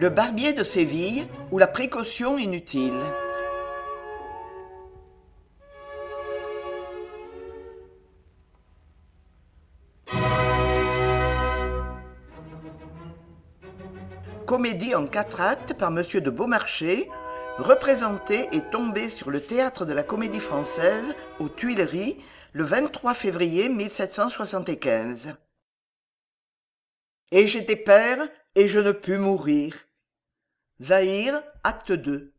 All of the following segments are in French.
Le barbier de Séville ou la précaution inutile. Comédie en 4 actes par Monsieur de Beaumarchais, représentée et tombée sur le théâtre de la Comédie Française aux Tuileries le 23 février 1775. Et j'étais père, et je ne pus mourir. Zaïre, acte 2.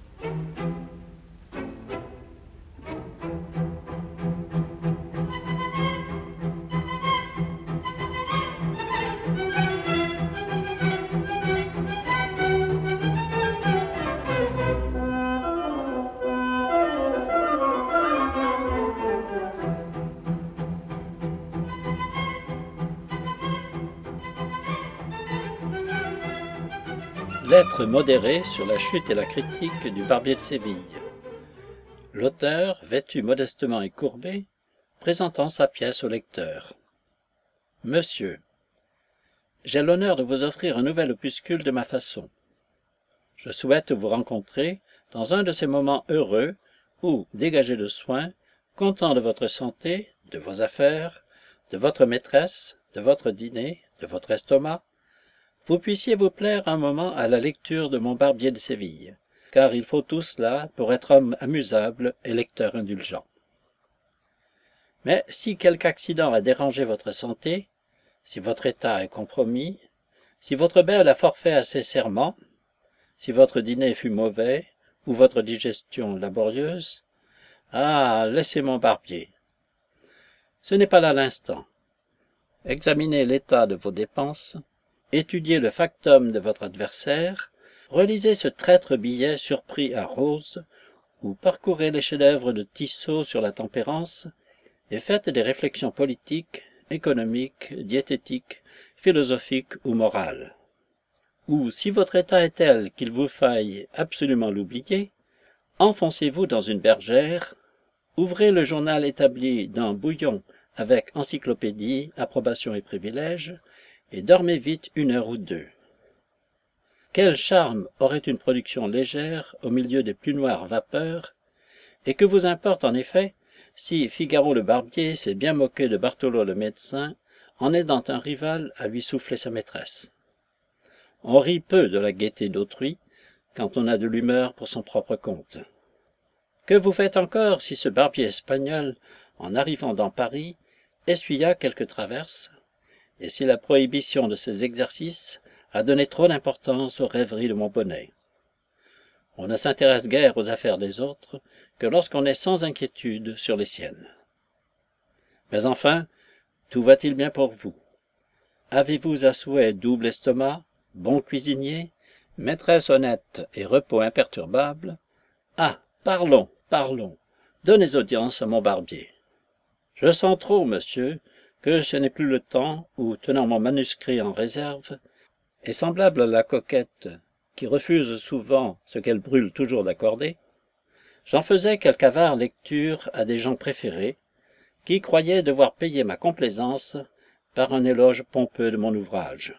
Lettre modérée sur la chute et la critique du barbier de Séville. L'auteur, vêtu modestement et courbé, présentant sa pièce au lecteur. Monsieur, j'ai l'honneur de vous offrir un nouvel opuscule de ma façon. Je souhaite vous rencontrer dans un de ces moments heureux où, dégagé de soin, content de votre santé, de vos affaires, de votre maîtresse, de votre dîner, de votre estomac, vous puissiez vous plaire un moment à la lecture de mon barbier de Séville, car il faut tout cela pour être homme amusable et lecteur indulgent. Mais si quelque accident a dérangé votre santé, si votre état est compromis, si votre belle a forfait à ses serments, si votre dîner fut mauvais, ou votre digestion laborieuse, ah, laissez mon barbier. Ce n'est pas là l'instant. Examinez l'état de vos dépenses, étudiez le factum de votre adversaire, relisez ce traître billet surpris à Rose, ou parcourez les chefs-d'œuvre de Tissot sur la tempérance, et faites des réflexions politiques, économiques, diététiques, philosophiques ou morales. Ou, si votre état est tel qu'il vous faille absolument l'oublier, enfoncez-vous dans une bergère, ouvrez le journal établi dans Bouillon avec encyclopédie, approbation et privilèges, et dormez vite 1 heure ou 2. Quel charme aurait une production légère au milieu des plus noires vapeurs, et que vous importe en effet si Figaro le barbier s'est bien moqué de Bartholo le médecin en aidant un rival à lui souffler sa maîtresse. On rit peu de la gaieté d'autrui quand on a de l'humeur pour son propre compte. Que vous faites encore si ce barbier espagnol, en arrivant dans Paris, essuya quelques traverses, et si la prohibition de ces exercices a donné trop d'importance aux rêveries de mon bonnet? On ne s'intéresse guère aux affaires des autres que lorsqu'on est sans inquiétude sur les siennes. Mais enfin, tout va-t-il bien pour vous? Avez-vous à souhait double estomac, bon cuisinier, maîtresse honnête et repos imperturbable? Ah, parlons, donnez audience à mon barbier. Je sens trop, monsieur, que ce n'est plus le temps où, tenant mon manuscrit en réserve, et semblable à la coquette qui refuse souvent ce qu'elle brûle toujours d'accorder, j'en faisais quelque avare lecture à des gens préférés, qui croyaient devoir payer ma complaisance par un éloge pompeux de mon ouvrage.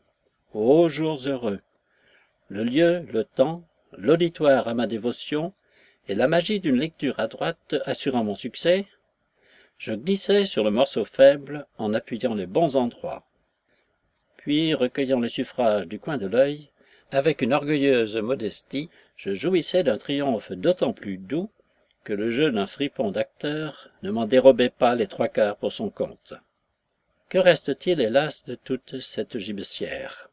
Ô jours heureux! Le lieu, le temps, l'auditoire à ma dévotion, et la magie d'une lecture adroite assurant mon succès, je glissais sur le morceau faible en appuyant les bons endroits. Puis, recueillant les suffrages du coin de l'œil, avec une orgueilleuse modestie, je jouissais d'un triomphe d'autant plus doux que le jeu d'un fripon d'acteur ne m'en dérobait pas les 3/4 pour son compte. Que reste-t-il, hélas, de toute cette gibecière?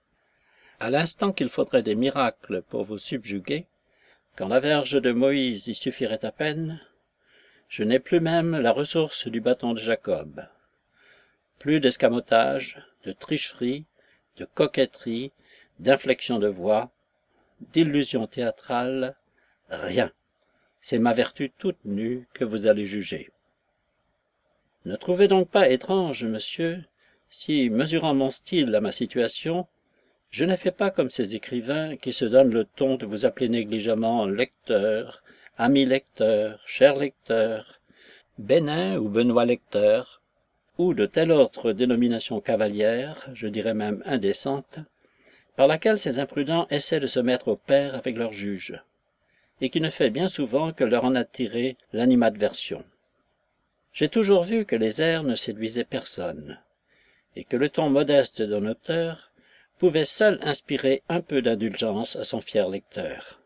À l'instant qu'il faudrait des miracles pour vous subjuguer, quand la verge de Moïse y suffirait à peine, je n'ai plus même la ressource du bâton de Jacob. Plus d'escamotage, de tricherie, de coquetterie, d'inflexion de voix, d'illusion théâtrale, rien. C'est ma vertu toute nue que vous allez juger. Ne trouvez donc pas étrange, monsieur, si, mesurant mon style à ma situation, je ne fais pas comme ces écrivains qui se donnent le ton de vous appeler négligemment lecteur, ami lecteur, cher lecteur, Bénin ou Benoît lecteur, ou de telle autre dénomination cavalière, je dirais même indécente, par laquelle ces imprudents essaient de se mettre au pair avec leurs juges, et qui ne fait bien souvent que leur en attirer l'animadversion. J'ai toujours vu que les airs ne séduisaient personne, et que le ton modeste d'un auteur pouvait seul inspirer un peu d'indulgence à son fier lecteur.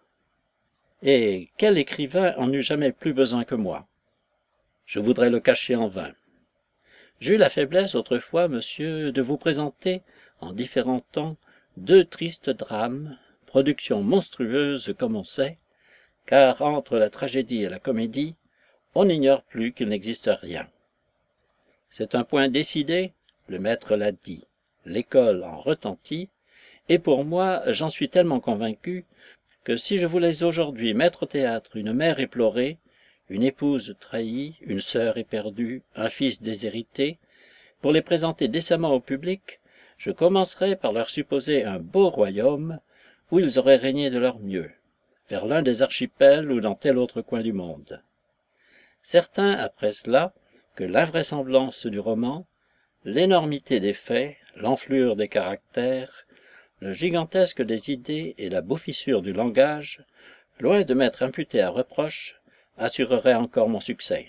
Et quel écrivain en eut jamais plus besoin que moi? Je voudrais le cacher en vain. J'ai eu la faiblesse autrefois, monsieur, de vous présenter, en différents temps, 2 tristes drames, productions monstrueuses comme on sait, car entre la tragédie et la comédie, on n'ignore plus qu'il n'existe rien. C'est un point décidé, le maître l'a dit, l'école en retentit, et pour moi, j'en suis tellement convaincu que si je voulais aujourd'hui mettre au théâtre une mère éplorée, une épouse trahie, une sœur éperdue, un fils déshérité, pour les présenter décemment au public, je commencerais par leur supposer un beau royaume où ils auraient régné de leur mieux, vers l'un des archipels ou dans tel autre coin du monde. Certains, après cela, que l'invraisemblance du roman, l'énormité des faits, l'enflure des caractères, le gigantesque des idées et la bouffissure du langage, loin de m'être imputés à reproche, assureraient encore mon succès.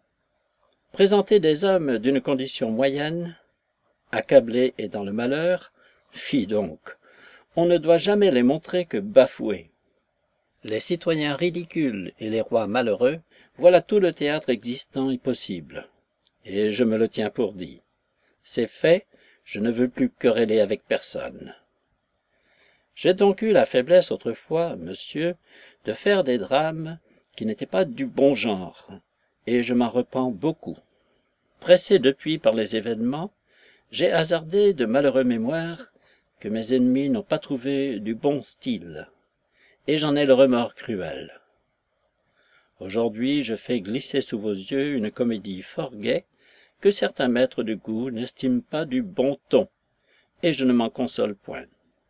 Présenter des hommes d'une condition moyenne, accablés et dans le malheur, fi donc, on ne doit jamais les montrer que bafoués. Les citoyens ridicules et les rois malheureux, voilà tout le théâtre existant et possible. Et je me le tiens pour dit. C'est fait, je ne veux plus quereller avec personne. J'ai donc eu la faiblesse autrefois, monsieur, de faire des drames qui n'étaient pas du bon genre, et je m'en repens beaucoup. Pressé depuis par les événements, j'ai hasardé de malheureux mémoires que mes ennemis n'ont pas trouvé du bon style, et j'en ai le remords cruel. Aujourd'hui, je fais glisser sous vos yeux une comédie fort gaie que certains maîtres de goût n'estiment pas du bon ton, et je ne m'en console point.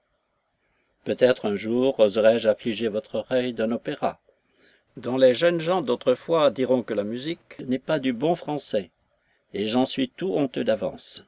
Peut-être un jour oserai-je affliger votre oreille d'un opéra, dont les jeunes gens d'autrefois diront que la musique n'est pas du bon français, et j'en suis tout honteux d'avance.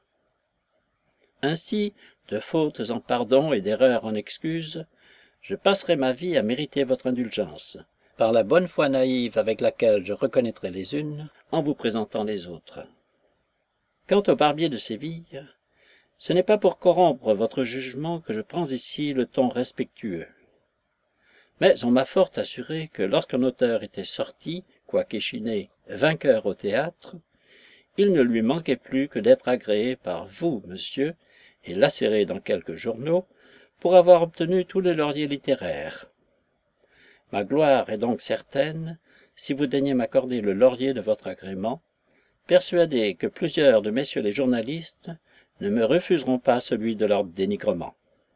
Ainsi, de fautes en pardons et d'erreurs en excuses, je passerai ma vie à mériter votre indulgence, par la bonne foi naïve avec laquelle je reconnaîtrai les unes en vous présentant les autres. Quant au Barbier de Séville, ce n'est pas pour corrompre votre jugement que je prends ici le ton respectueux. Mais on m'a fort assuré que lorsqu'un auteur était sorti, quoiqu'échiné, vainqueur au théâtre, il ne lui manquait plus que d'être agréé par vous, monsieur, et lacéré dans quelques journaux, pour avoir obtenu tous les lauriers littéraires. Ma gloire est donc certaine, si vous daignez m'accorder le laurier de votre agrément, persuadé que plusieurs de messieurs les journalistes ne me refuseront pas celui de leur dénigrement.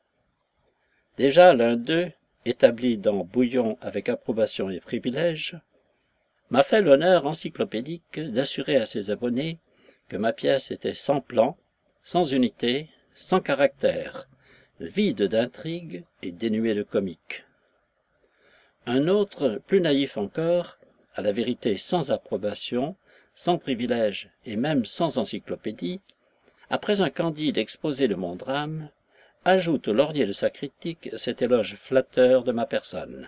Déjà l'un d'eux, établi dans Bouillon avec approbation et privilège, m'a fait l'honneur encyclopédique d'assurer à ses abonnés que ma pièce était sans plan, sans unité, sans caractère, vide d'intrigue et dénuée de comique. Un autre, plus naïf encore, à la vérité sans approbation, sans privilège et même sans encyclopédie, après un candide exposé de mon drame, ajoute au laurier de sa critique cet éloge flatteur de ma personne.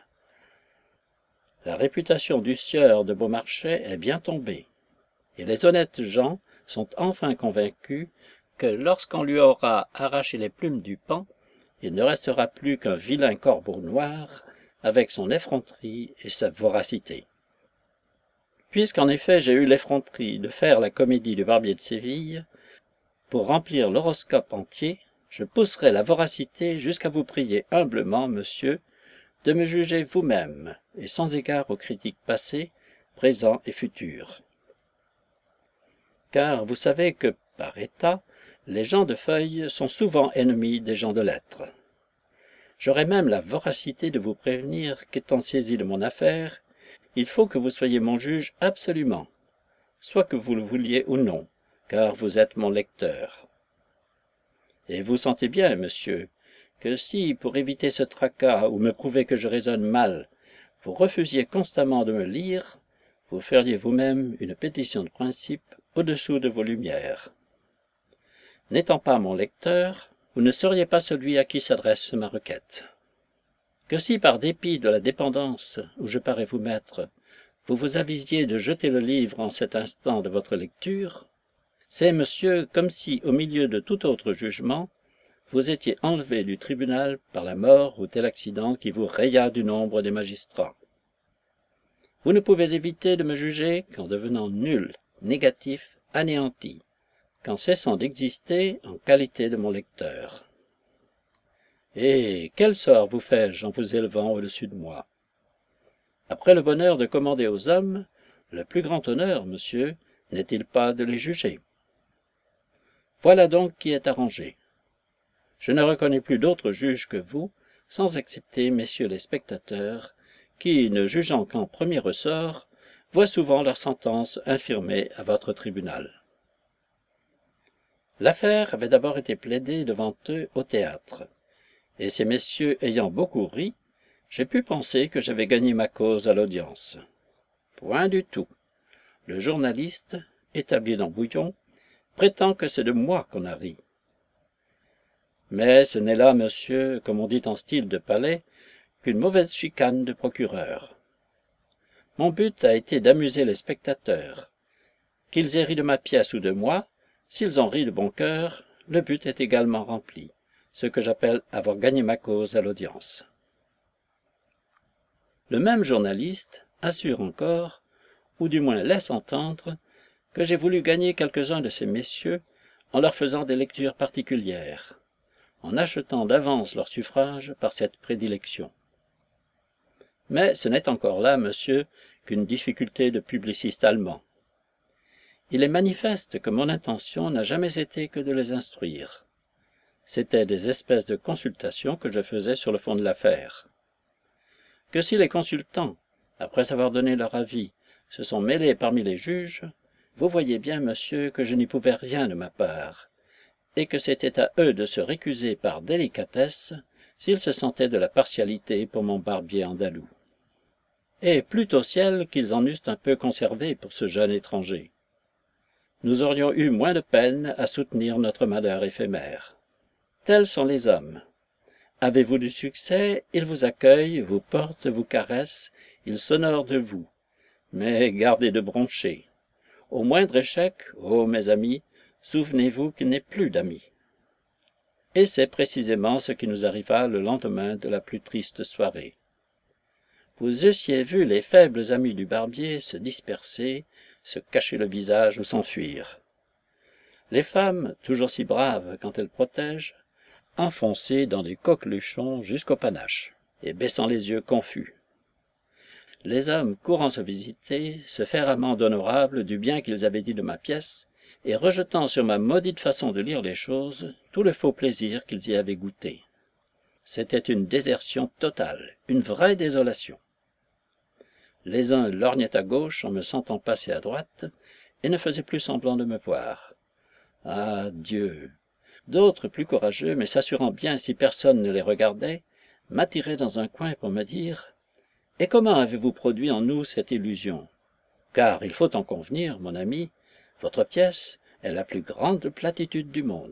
La réputation du sieur de Beaumarchais est bien tombée, et les honnêtes gens sont enfin convaincus que lorsqu'on lui aura arraché les plumes du paon, il ne restera plus qu'un vilain corbeau noir avec son effronterie et sa voracité. Puisqu'en effet j'ai eu l'effronterie de faire la comédie du Barbier de Séville, pour remplir l'horoscope entier, je pousserai la voracité jusqu'à vous prier humblement, monsieur, de me juger vous-même, et sans égard aux critiques passées, présents et futurs. Car vous savez que, par état, les gens de feuille sont souvent ennemis des gens de lettres. J'aurai même la voracité de vous prévenir qu'étant saisi de mon affaire, il faut que vous soyez mon juge absolument, soit que vous le vouliez ou non, car vous êtes mon lecteur. Et vous sentez bien, monsieur, que si, pour éviter ce tracas ou me prouver que je raisonne mal, vous refusiez constamment de me lire, vous feriez vous-même une pétition de principe au-dessous de vos lumières. N'étant pas mon lecteur, vous ne seriez pas celui à qui s'adresse ma requête. Que si, par dépit de la dépendance où je parais vous mettre, vous vous avisiez de jeter le livre en cet instant de votre lecture, c'est, monsieur, comme si, au milieu de tout autre jugement, vous étiez enlevé du tribunal par la mort ou tel accident qui vous raya du nombre des magistrats. Vous ne pouvez éviter de me juger qu'en devenant nul, négatif, anéanti, qu'en cessant d'exister en qualité de mon lecteur. Et quel sort vous fais-je en vous élevant au-dessus de moi? Après le bonheur de commander aux hommes, le plus grand honneur, monsieur, n'est-il pas de les juger? Voilà donc qui est arrangé. Je ne reconnais plus d'autres juges que vous, sans excepter messieurs les spectateurs, qui, ne jugeant qu'en premier ressort, voient souvent leur sentence infirmée à votre tribunal. L'affaire avait d'abord été plaidée devant eux au théâtre, et ces messieurs ayant beaucoup ri, j'ai pu penser que j'avais gagné ma cause à l'audience. Point du tout. Le journaliste, établi dans Bouillon, prétend que c'est de moi qu'on a ri. Mais ce n'est là, monsieur, comme on dit en style de palais, qu'une mauvaise chicane de procureur. Mon but a été d'amuser les spectateurs. Qu'ils aient ri de ma pièce ou de moi, s'ils ont ri de bon cœur, le but est également rempli, ce que j'appelle avoir gagné ma cause à l'audience. Le même journaliste assure encore, ou du moins laisse entendre, que j'ai voulu gagner quelques-uns de ces messieurs en leur faisant des lectures particulières, en achetant d'avance leur suffrage par cette prédilection. Mais ce n'est encore là, monsieur, qu'une difficulté de publiciste allemand. Il est manifeste que mon intention n'a jamais été que de les instruire. C'étaient des espèces de consultations que je faisais sur le fond de l'affaire. Que si les consultants, après avoir donné leur avis, se sont mêlés parmi les juges, vous voyez bien, monsieur, que je n'y pouvais rien de ma part, et que c'était à eux de se récuser par délicatesse s'ils se sentaient de la partialité pour mon barbier andalou. Et plût au ciel qu'ils en eussent un peu conservé pour ce jeune étranger. Nous aurions eu moins de peine à soutenir notre malheur éphémère. Tels sont les hommes. Avez-vous du succès, ils vous accueillent, vous portent, vous caressent, ils s'honorent de vous. Mais gardez de broncher. Au moindre échec, ô mes amis, souvenez-vous qu'il n'est plus d'amis. Et c'est précisément ce qui nous arriva le lendemain de la plus triste soirée. Vous eussiez vu les faibles amis du barbier se disperser, se cacher le visage ou s'enfuir. Les femmes, toujours si braves quand elles protègent, enfoncées dans des coqueluchons jusqu'au panache, et baissant les yeux confus. Les hommes courant se visiter, se faire amende honorable du bien qu'ils avaient dit de ma pièce, et rejetant sur ma maudite façon de lire les choses tout le faux plaisir qu'ils y avaient goûté. C'était une désertion totale, une vraie désolation. Les uns lorgnaient à gauche en me sentant passer à droite, et ne faisaient plus semblant de me voir. Ah, Dieu! D'autres, plus courageux, mais s'assurant bien si personne ne les regardait, m'attiraient dans un coin pour me dire « Et comment avez-vous produit en nous cette illusion? Car il faut en convenir, mon ami, votre pièce est la plus grande platitude du monde. »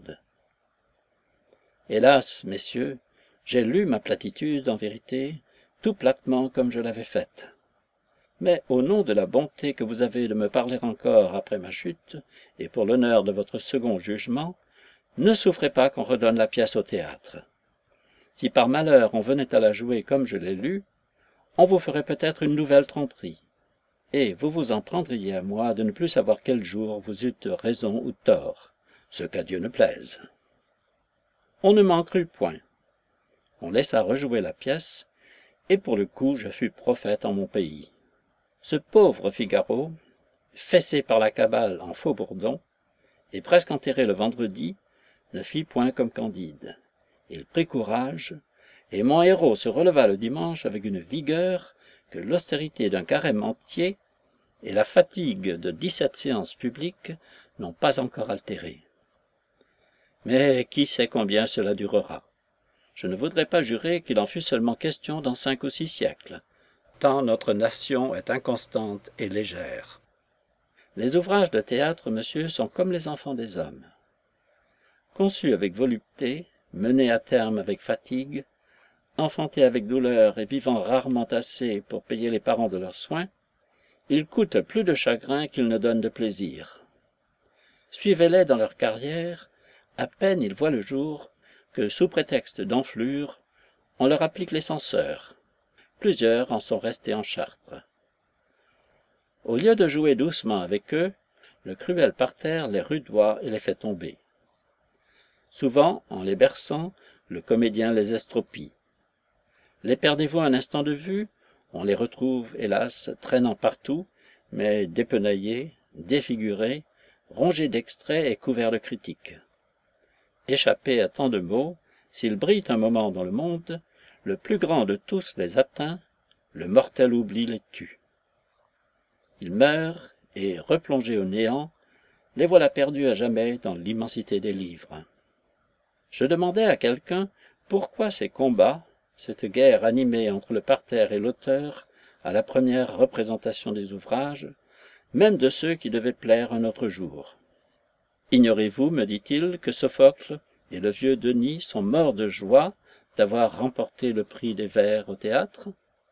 Hélas, messieurs, j'ai lu ma platitude, en vérité, tout platement comme je l'avais faite. Mais au nom de la bonté que vous avez de me parler encore après ma chute, et pour l'honneur de votre second jugement, ne souffrez pas qu'on redonne la pièce au théâtre. Si par malheur on venait à la jouer comme je l'ai lue, on vous ferait peut-être une nouvelle tromperie, et vous vous en prendriez à moi de ne plus savoir quel jour vous eûtes raison ou tort, ce qu'à Dieu ne plaise. On ne m'en crut point. On laissa rejouer la pièce, et pour le coup je fus prophète en mon pays. Ce pauvre Figaro, fessé par la cabale en faux bourdon, et presque enterré le vendredi, ne fit point comme Candide. Il prit courage, et mon héros se releva le dimanche avec une vigueur que l'austérité d'un carême entier et la fatigue de 17 séances publiques n'ont pas encore altéré. Mais qui sait combien cela durera? Je ne voudrais pas jurer qu'il en fût seulement question dans 5 ou 6 siècles, tant notre nation est inconstante et légère. Les ouvrages de théâtre, monsieur, sont comme les enfants des hommes. Conçus avec volupté, mené à terme avec fatigue, enfanté avec douleur et vivant rarement assez pour payer les parents de leurs soins, ils coûtent plus de chagrin qu'ils ne donnent de plaisir. Suivez-les dans leur carrière, à peine ils voient le jour que, sous prétexte d'enflure, on leur applique les censeurs. Plusieurs en sont restés en Chartres. Au lieu de jouer doucement avec eux, le cruel parterre les rudoie et les fait tomber. Souvent, en les berçant, le comédien les estropie. Les perdez-vous un instant de vue, on les retrouve, hélas, traînant partout, mais dépenaillés, défigurés, rongés d'extraits et couverts de critiques. Échappés à tant de maux, s'ils brillent un moment dans le monde, le plus grand de tous les atteint, le mortel oubli les tue. Ils meurent, et, replongés au néant, les voilà perdus à jamais dans l'immensité des livres. Je demandais à quelqu'un pourquoi ces combats, cette guerre animée entre le parterre et l'auteur, à la première représentation des ouvrages, même de ceux qui devaient plaire un autre jour. Ignorez-vous, me dit-il, que Sophocle et le vieux Denis sont morts de joie d'avoir remporté le prix des vers au théâtre?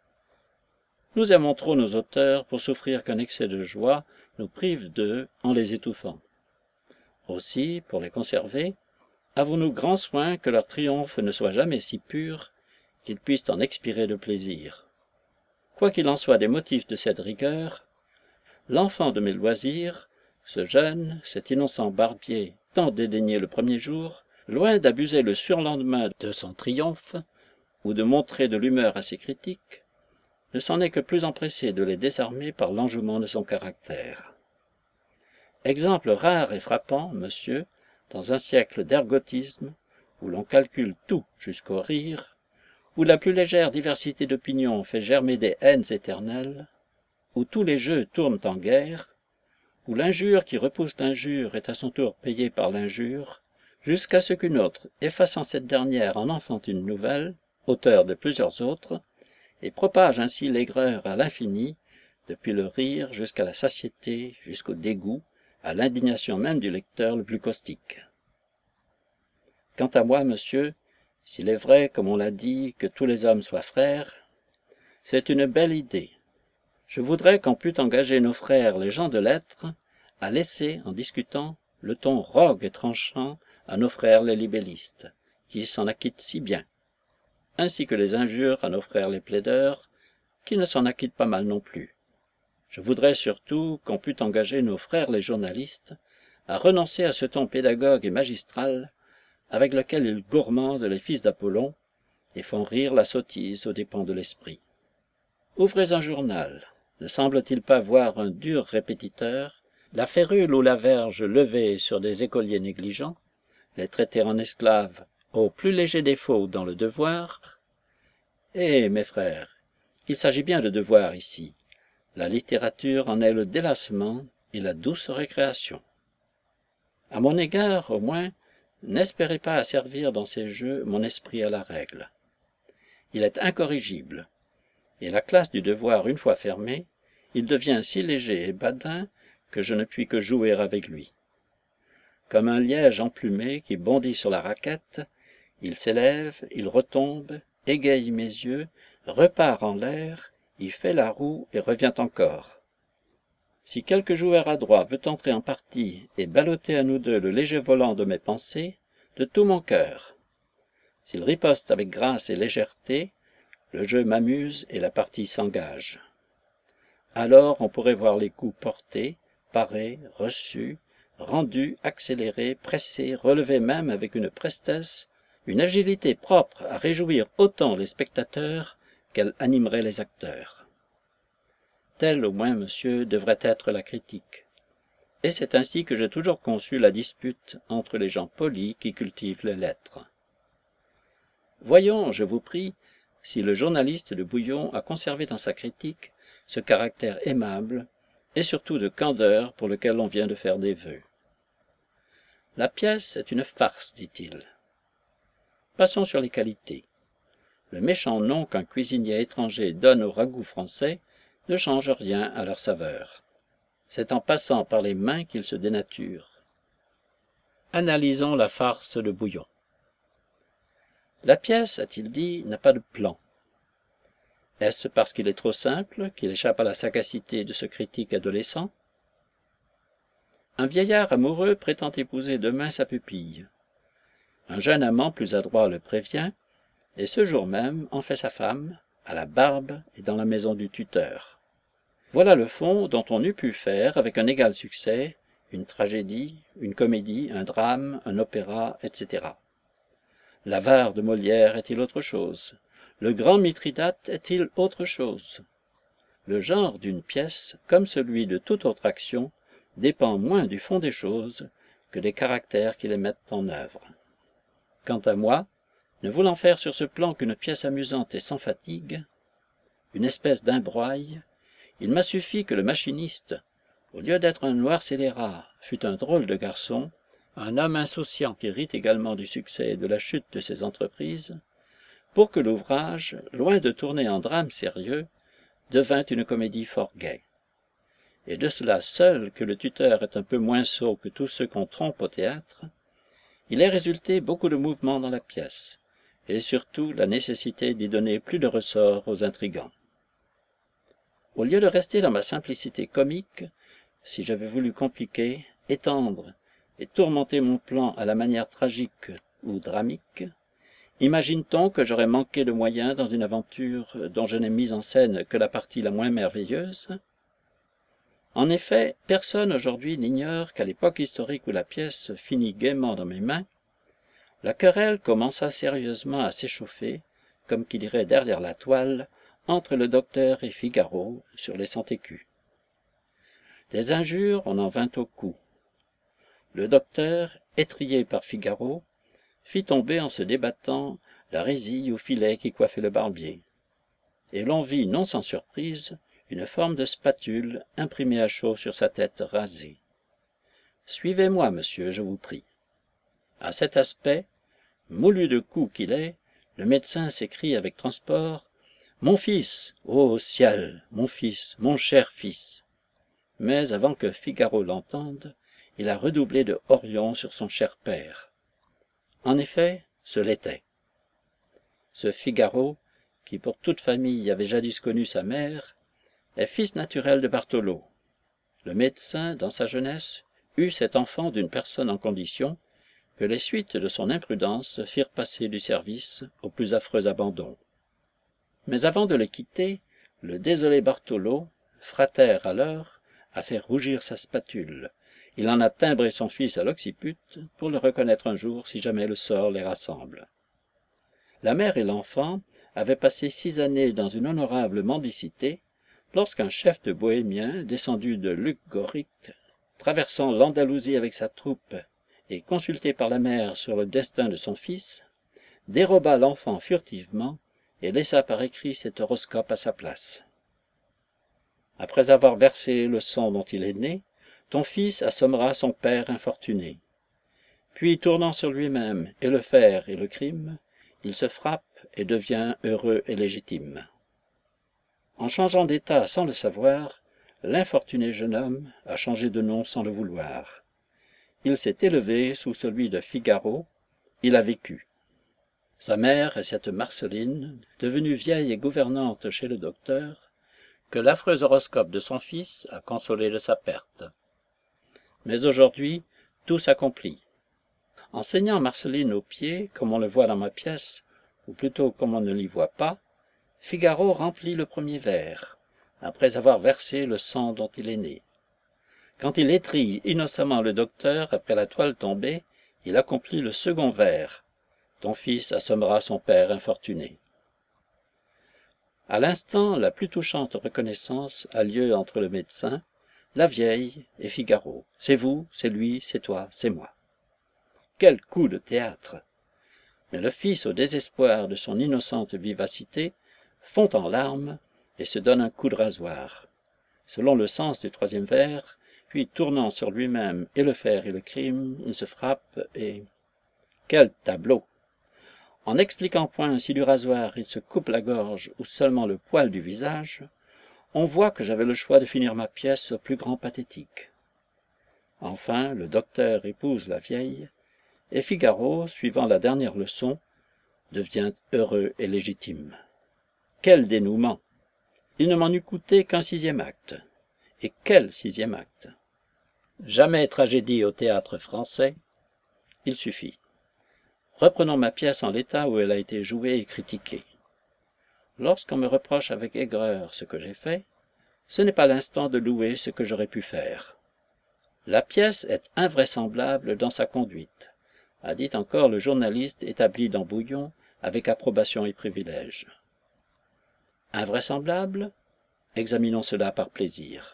Nous aimons trop nos auteurs pour souffrir qu'un excès de joie nous prive d'eux en les étouffant. Aussi, pour les conserver, avons-nous grand soin que leur triomphe ne soit jamais si pur qu'ils puissent en expirer de plaisir. Quoi qu'il en soit des motifs de cette rigueur, l'enfant de mes loisirs, ce jeune, cet innocent barbier tant dédaigné le premier jour, loin d'abuser le surlendemain de son triomphe, ou de montrer de l'humeur à ses critiques, ne s'en est que plus empressé de les désarmer par l'enjouement de son caractère. Exemple rare et frappant, monsieur, dans un siècle d'ergotisme, où l'on calcule tout jusqu'au rire, où la plus légère diversité d'opinions fait germer des haines éternelles, où tous les jeux tournent en guerre, où l'injure qui repousse l'injure est à son tour payée par l'injure, jusqu'à ce qu'une autre, effaçant cette dernière, en enfante une nouvelle, auteur de plusieurs autres, et propage ainsi l'aigreur à l'infini, depuis le rire jusqu'à la satiété, jusqu'au dégoût, à l'indignation même du lecteur le plus caustique. Quant à moi, monsieur, s'il est vrai, comme on l'a dit, que tous les hommes soient frères, c'est une belle idée. Je voudrais qu'on pût engager nos frères, les gens de lettres, à laisser, en discutant, le ton rogue et tranchant à nos frères les libellistes, qui s'en acquittent si bien, ainsi que les injures à nos frères les plaideurs, qui ne s'en acquittent pas mal non plus. Je voudrais surtout qu'on pût engager nos frères les journalistes à renoncer à ce ton pédagogue et magistral avec lequel ils gourmandent les fils d'Apollon et font rire la sottise aux dépens de l'esprit. Ouvrez un journal, ne semble-t-il pas voir un dur répétiteur, la férule ou la verge levée sur des écoliers négligents, les traiter en esclaves au plus léger défaut dans le devoir? Eh, mes frères, il s'agit bien de devoir ici. La littérature en est le délassement et la douce récréation. À mon égard, au moins, n'espérez pas asservir dans ces jeux mon esprit à la règle. Il est incorrigible, et la classe du devoir une fois fermée, il devient si léger et badin que je ne puis que jouer avec lui. Comme un liège emplumé qui bondit sur la raquette, il s'élève, il retombe, égaye mes yeux, repart en l'air, y fait la roue et revient encore. Si quelque joueur adroit veut entrer en partie et balloter à nous deux le léger volant de mes pensées, de tout mon cœur. S'il riposte avec grâce et légèreté, le jeu m'amuse et la partie s'engage. Alors on pourrait voir les coups portés, parés, reçus, rendus, accélérés, pressés, relevés même avec une prestesse, une agilité propre à réjouir autant les spectateurs qu'elle animerait les acteurs. Telle au moins, monsieur, devrait être la critique. Et c'est ainsi que j'ai toujours conçu la dispute entre les gens polis qui cultivent les lettres. Voyons, je vous prie, si le journaliste de Bouillon a conservé dans sa critique ce caractère aimable et surtout de candeur pour lequel on vient de faire des vœux. La pièce est une farce, dit-il. Passons sur les qualités. Le méchant nom qu'un cuisinier étranger donne aux ragoûts français ne change rien à leur saveur. C'est en passant par les mains qu'ils se dénaturent. Analysons la farce de Bouillon. La pièce, a-t-il dit, n'a pas de plan. Est-ce parce qu'il est trop simple, qu'il échappe à la sagacité de ce critique adolescent? Un vieillard amoureux prétend épouser demain sa pupille. Un jeune amant plus adroit le prévient, et ce jour même en fait sa femme, à la barbe et dans la maison du tuteur. Voilà le fond dont on eût pu faire, avec un égal succès, une tragédie, une comédie, un drame, un opéra, etc. L'avare de Molière est-il autre chose? Le grand Mithridate est-il autre chose? Le genre d'une pièce, comme celui de toute autre action, dépend moins du fond des choses que des caractères qui les mettent en œuvre. Quant à moi, ne voulant faire sur ce plan qu'une pièce amusante et sans fatigue, une espèce d'imbroglio, il m'a suffi que le machiniste, au lieu d'être un noir scélérat, fût un drôle de garçon, un homme insouciant qui rit également du succès et de la chute de ses entreprises, pour que l'ouvrage, loin de tourner en drame sérieux, devint une comédie fort gaie. Et de cela seul que le tuteur est un peu moins sot que tous ceux qu'on trompe au théâtre, il est résulté beaucoup de mouvement dans la pièce, et surtout la nécessité d'y donner plus de ressort aux intrigants. Au lieu de rester dans ma simplicité comique, si j'avais voulu compliquer, étendre et tourmenter mon plan à la manière tragique ou dramique, imagine-t-on que j'aurais manqué de moyens dans une aventure dont je n'ai mise en scène que la partie la moins merveilleuse? En effet, personne aujourd'hui n'ignore qu'à l'époque historique où la pièce finit gaiement dans mes mains, la querelle commença sérieusement à s'échauffer, comme qui dirait derrière la toile, entre le docteur et Figaro sur les 100 écus. Des injures, on en vint au cou. Le docteur, étrillé par Figaro, fit tomber en se débattant la résille ou filet qui coiffait le barbier. Et l'on vit, non sans surprise, une forme de spatule imprimée à chaud sur sa tête rasée. « Suivez-moi, monsieur, je vous prie. » À cet aspect, moulu de coups qu'il est, le médecin s'écrie avec transport « Mon fils, ô ciel, mon fils, mon cher fils !» Mais avant que Figaro l'entende, il a redoublé de horion sur son cher père. En effet, ce l'était. Ce Figaro, qui pour toute famille avait jadis connu sa mère, est fils naturel de Bartholo. Le médecin, dans sa jeunesse, eut cet enfant d'une personne en condition que les suites de son imprudence firent passer du service au plus affreux abandon. Mais avant de le quitter, le désolé Bartholo, frater alors, a fait rougir sa spatule. Il en a timbré son fils à l'occiput pour le reconnaître un jour si jamais le sort les rassemble. La mère et l'enfant avaient passé 6 années dans une honorable mendicité lorsqu'un chef de bohémiens descendu de Lukgorich, traversant l'Andalousie avec sa troupe et consulté par la mère sur le destin de son fils, déroba l'enfant furtivement et laissa par écrit cet horoscope à sa place. Après avoir versé le sang dont il est né, ton fils assommera son père infortuné. Puis, tournant sur lui-même et le fer et le crime, il se frappe et devient heureux et légitime. En changeant d'état sans le savoir, l'infortuné jeune homme a changé de nom sans le vouloir. Il s'est élevé sous celui de Figaro, il a vécu. Sa mère est cette Marceline, devenue vieille et gouvernante chez le docteur, que l'affreux horoscope de son fils a consolé de sa perte. Mais aujourd'hui, tout s'accomplit. Enseignant Marceline au pied, comme on le voit dans ma pièce, ou plutôt comme on ne l'y voit pas, Figaro remplit le premier vers, après avoir versé le sang dont il est né. Quand il étrille innocemment le docteur après la toile tombée, il accomplit le second vers. Ton fils assommera son père infortuné. À l'instant, la plus touchante reconnaissance a lieu entre le médecin, la vieille et Figaro. C'est vous, c'est lui, c'est toi, c'est moi. Quel coup de théâtre! Mais le fils, au désespoir de son innocente vivacité, fond en larmes et se donne un coup de rasoir. Selon le sens du troisième vers, puis tournant sur lui-même et le fer et le crime, il se frappe et... Quel tableau! En n'expliquant point si du rasoir il se coupe la gorge ou seulement le poil du visage, on voit que j'avais le choix de finir ma pièce au plus grand pathétique. Enfin, le docteur épouse la vieille, et Figaro, suivant la dernière leçon, devient heureux et légitime. Quel dénouement! Il ne m'en eût coûté qu'un 6e acte. Et quel 6e acte! Jamais tragédie au théâtre français, il suffit. Reprenons ma pièce en l'état où elle a été jouée et critiquée. Lorsqu'on me reproche avec aigreur ce que j'ai fait, ce n'est pas l'instant de louer ce que j'aurais pu faire. La pièce est invraisemblable dans sa conduite, a dit encore le journaliste établi dans Bouillon avec approbation et privilège. Invraisemblable? Examinons cela par plaisir.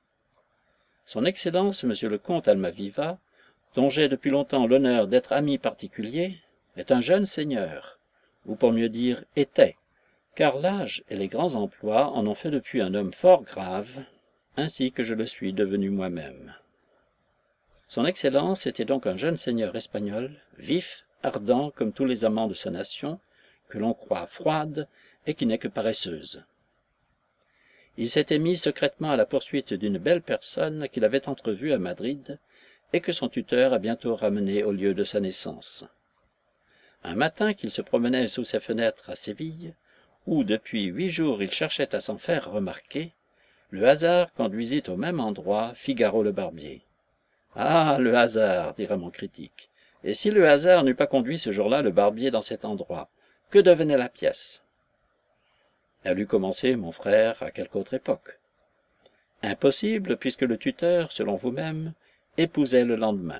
Son Excellence, Monsieur le Comte Almaviva, dont j'ai depuis longtemps l'honneur d'être ami particulier, est un jeune seigneur, ou pour mieux dire était, car l'âge et les grands emplois en ont fait depuis un homme fort grave, ainsi que je le suis devenu moi-même. Son Excellence était donc un jeune seigneur espagnol, vif, ardent comme tous les amants de sa nation, que l'on croit froide et qui n'est que paresseuse. Il s'était mis secrètement à la poursuite d'une belle personne qu'il avait entrevue à Madrid et que son tuteur a bientôt ramenée au lieu de sa naissance. Un matin qu'il se promenait sous ses fenêtres à Séville, où depuis 8 jours il cherchait à s'en faire remarquer, le hasard conduisit au même endroit Figaro le barbier. Ah, le hasard, dira mon critique. Et si le hasard n'eût pas conduit ce jour-là le barbier dans cet endroit, que devenait la pièce? Elle eût commencé, mon frère, à quelque autre époque. Impossible, puisque le tuteur, selon vous-même, épousait le lendemain.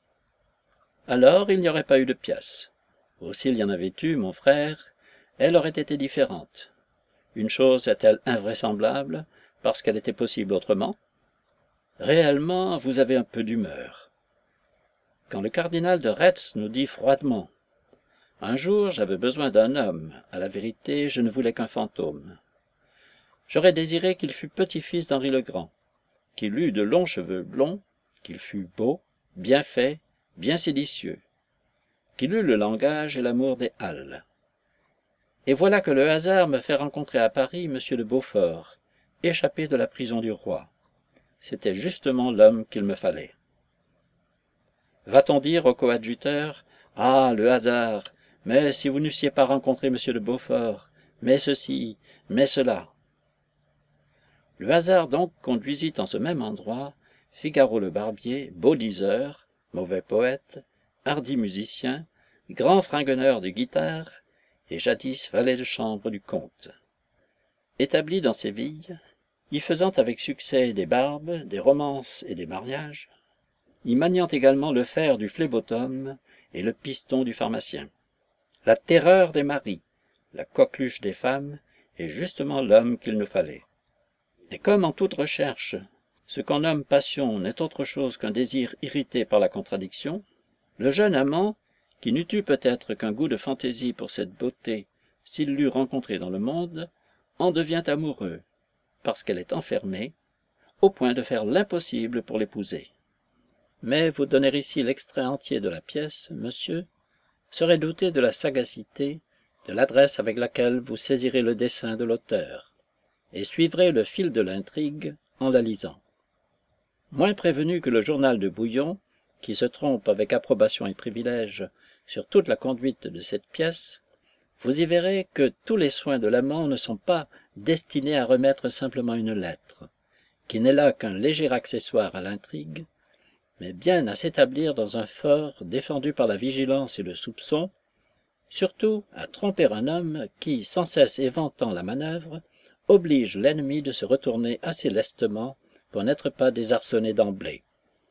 Alors il n'y aurait pas eu de pièce. Ou s'il y en avait eu, mon frère, elle aurait été différente. Une chose est-elle invraisemblable, parce qu'elle était possible autrement? Réellement, vous avez un peu d'humeur. Quand le cardinal de Retz nous dit froidement « Un jour, j'avais besoin d'un homme, à la vérité, je ne voulais qu'un fantôme. J'aurais désiré qu'il fût petit-fils d'Henri le Grand, qu'il eût de longs cheveux blonds, qu'il fût beau, bien fait, bien séditieux, qu'il eût le langage et l'amour des Halles. Et voilà que le hasard me fait rencontrer à Paris M. de Beaufort, échappé de la prison du roi. C'était justement l'homme qu'il me fallait. Va-t-on dire au coadjuteur « Ah, le hasard, mais si vous n'eussiez pas rencontré M. de Beaufort, mais ceci, mais cela ». Le hasard donc conduisit en ce même endroit Figaro le barbier, beau diseur, mauvais poète, hardi musicien, grand fringonneur de guitare, et jadis valet de chambre du comte. Établi dans Séville, y faisant avec succès des barbes, des romances et des mariages, y maniant également le fer du phlébotome et le piston du pharmacien. La terreur des maris, la coqueluche des femmes, est justement l'homme qu'il nous fallait. Et comme en toute recherche, ce qu'on nomme passion n'est autre chose qu'un désir irrité par la contradiction, le jeune amant, qui n'eût eu peut-être qu'un goût de fantaisie pour cette beauté s'il l'eût rencontrée dans le monde, en devient amoureux, parce qu'elle est enfermée, au point de faire l'impossible pour l'épouser. Mais vous donner ici l'extrait entier de la pièce, monsieur, serait douter de la sagacité, de l'adresse avec laquelle vous saisirez le dessein de l'auteur, et suivrez le fil de l'intrigue en la lisant. Moins prévenu que le journal de Bouillon, qui se trompe avec approbation et privilège sur toute la conduite de cette pièce, vous y verrez que tous les soins de l'amant ne sont pas destinés à remettre simplement une lettre, qui n'est là qu'un léger accessoire à l'intrigue, mais bien à s'établir dans un fort défendu par la vigilance et le soupçon, surtout à tromper un homme qui, sans cesse éventant la manœuvre, oblige l'ennemi de se retourner assez lestement pour n'être pas désarçonné d'emblée.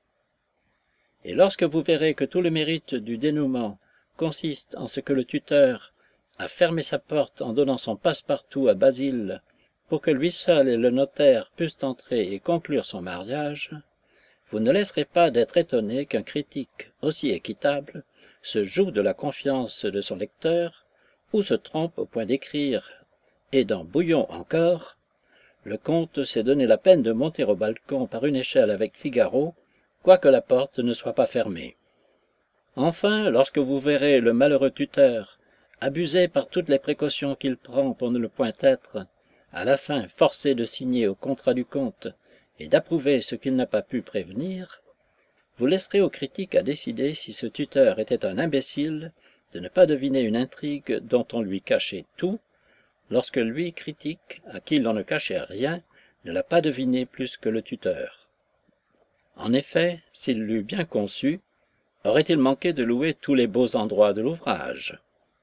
Et lorsque vous verrez que tout le mérite du dénouement consiste en ce que le tuteur a fermé sa porte en donnant son passe-partout à Basile pour que lui seul et le notaire pussent entrer et conclure son mariage, vous ne laisserez pas d'être étonné qu'un critique aussi équitable se joue de la confiance de son lecteur ou se trompe au point d'écrire, et dans Bouillon encore, le comte s'est donné la peine de monter au balcon par une échelle avec Figaro, quoique la porte ne soit pas fermée. Enfin, lorsque vous verrez le malheureux tuteur, abusé par toutes les précautions qu'il prend pour ne le point être, à la fin forcé de signer au contrat du comte et d'approuver ce qu'il n'a pas pu prévenir, vous laisserez aux critiques à décider si ce tuteur était un imbécile de ne pas deviner une intrigue dont on lui cachait tout, lorsque lui, critique, à qui l'on ne cachait rien, ne l'a pas deviné plus que le tuteur. En effet, s'il l'eût bien conçu, aurait-il manqué de louer tous les beaux endroits de l'ouvrage?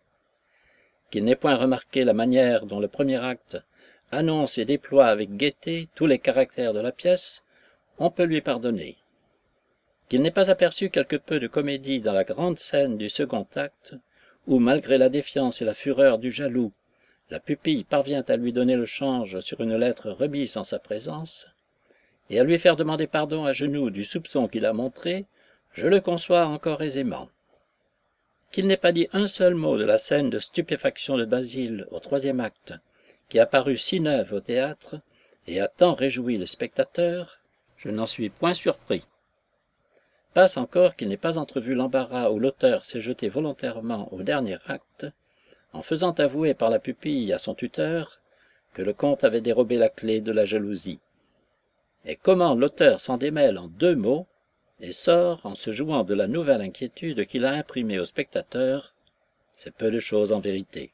Qu'il n'ait point remarqué la manière dont le premier acte annonce et déploie avec gaieté tous les caractères de la pièce, on peut lui pardonner. Qu'il n'ait pas aperçu quelque peu de comédie dans la grande scène du second acte, où, malgré la défiance et la fureur du jaloux, la pupille parvient à lui donner le change sur une lettre remise en sa présence, et à lui faire demander pardon à genoux du soupçon qu'il a montré, je le conçois encore aisément. Qu'il n'ait pas dit un seul mot de la scène de stupéfaction de Basile au troisième acte, qui a paru si neuve au théâtre, et a tant réjoui le spectateur, je n'en suis point surpris. Passe encore qu'il n'ait pas entrevu l'embarras où l'auteur s'est jeté volontairement au dernier acte, en faisant avouer par la pupille à son tuteur que le comte avait dérobé la clé de la jalousie. Et comment l'auteur s'en démêle en 2 mots, et sort en se jouant de la nouvelle inquiétude qu'il a imprimée au spectateur, c'est peu de chose en vérité.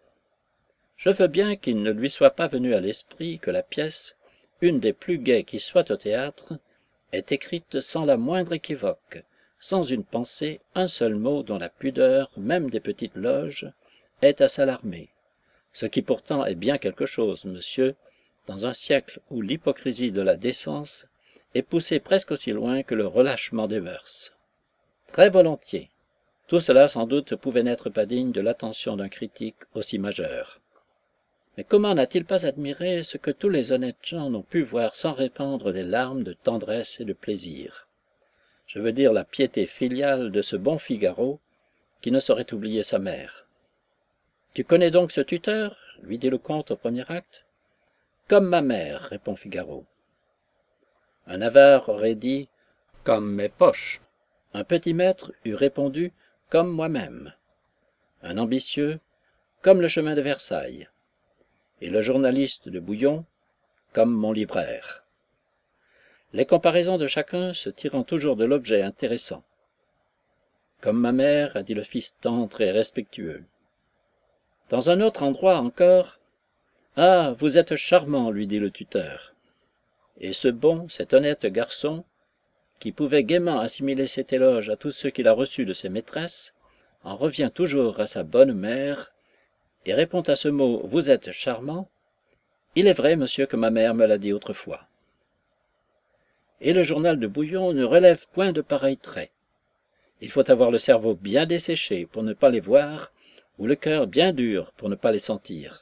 Je veux bien qu'il ne lui soit pas venu à l'esprit que la pièce, une des plus gaies qui soit au théâtre, est écrite sans la moindre équivoque, sans une pensée, un seul mot dont la pudeur, même des petites loges, est à s'alarmer, ce qui pourtant est bien quelque chose, monsieur, dans un siècle où l'hypocrisie de la décence est poussée presque aussi loin que le relâchement des mœurs. Très volontiers. Tout cela sans doute pouvait n'être pas digne de l'attention d'un critique aussi majeur. Mais comment n'a-t-il pas admiré ce que tous les honnêtes gens n'ont pu voir sans répandre des larmes de tendresse et de plaisir? Je veux dire la piété filiale de ce bon Figaro, qui ne saurait oublier sa mère. « Tu connais donc ce tuteur ?» lui dit le comte au premier acte. « Comme ma mère, répond Figaro. Un avare aurait dit « comme mes poches ». Un petit maître eût répondu « comme moi-même ». Un ambitieux « comme le chemin de Versailles ». Et le journaliste de Bouillon « comme mon libraire ». Les comparaisons de chacun se tirant toujours de l'objet intéressant. « Comme ma mère », a dit le fils tendre et respectueux. Dans un autre endroit encore, « Ah, vous êtes charmant », lui dit le tuteur. Et ce bon, cet honnête garçon, qui pouvait gaiement assimiler cet éloge à tous ceux qu'il a reçus de ses maîtresses, en revient toujours à sa bonne mère, et répond à ce mot « vous êtes charmant ». Il est vrai, monsieur, que ma mère me l'a dit autrefois. Et le journal de Bouillon ne relève point de pareils traits. Il faut avoir le cerveau bien desséché pour ne pas les voir, ou le cœur bien dur pour ne pas les sentir.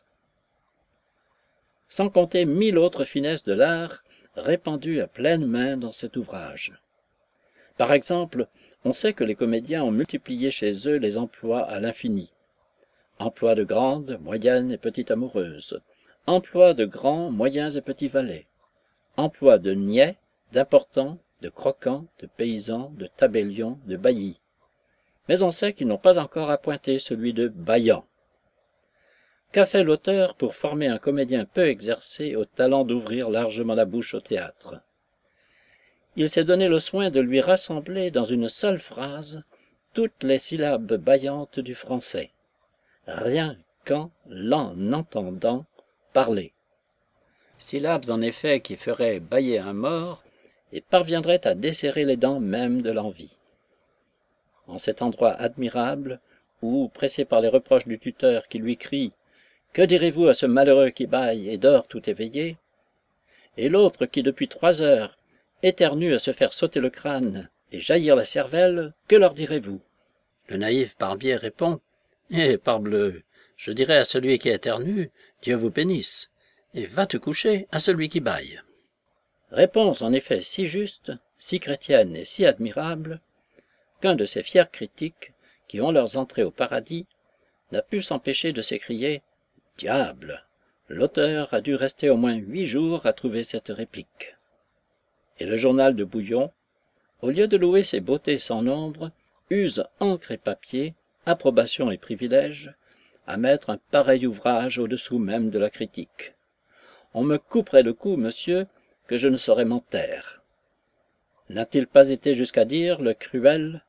Sans compter 1000 autres finesses de l'art répandues à pleine main dans cet ouvrage. Par exemple, on sait que les comédiens ont multiplié chez eux les emplois à l'infini. Emploi de grandes, moyennes et petites amoureuses, emploi de grands, moyens et petits valets, emploi de niais, d'importants, de croquants, de paysans, de tabellions, de baillis. Mais on sait qu'ils n'ont pas encore appointé celui de baillant. Qu'a fait l'auteur pour former un comédien peu exercé au talent d'ouvrir largement la bouche au théâtre? Il s'est donné le soin de lui rassembler dans une seule phrase toutes les syllabes baillantes du français, rien qu'en l'en entendant parler. Syllabes en effet qui feraient bâiller un mort et parviendraient à desserrer les dents même de l'envie. En cet endroit admirable, où, pressé par les reproches du tuteur qui lui crie « Que direz-vous à ce malheureux qui bâille et dort tout éveillé ?» et l'autre qui, depuis 3 heures, éternue à se faire sauter le crâne et jaillir la cervelle, que leur direz-vous? Le naïf barbier répond « Eh, parbleu, je dirai à celui qui éternue, Dieu vous bénisse, et va te coucher à celui qui bâille. » Réponse en effet si juste, si chrétienne et si admirable, qu'un de ces fiers critiques, qui ont leurs entrées au paradis, n'a pu s'empêcher de s'écrier « Diable ! L'auteur a dû rester au moins 8 jours à trouver cette réplique. » Et le journal de Bouillon, au lieu de louer ses beautés sans nombre, use encre et papier, approbation et privilège, à mettre un pareil ouvrage au-dessous même de la critique. On me couperait le cou, monsieur, que je ne saurais m'en taire. N'a-t-il pas été jusqu'à dire, le cruel,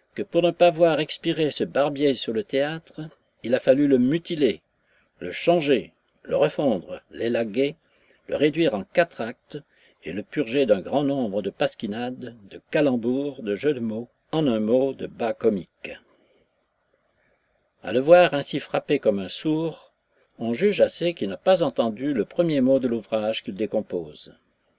que pour ne pas voir expirer ce barbier sur le théâtre, il a fallu le mutiler, le changer, le refondre, l'élaguer, le réduire en 4 actes et le purger d'un grand nombre de pasquinades, de calembours, de jeux de mots, en un mot, de bas comiques. À le voir ainsi frappé comme un sourd, on juge assez qu'il n'a pas entendu le premier mot de l'ouvrage qu'il décompose.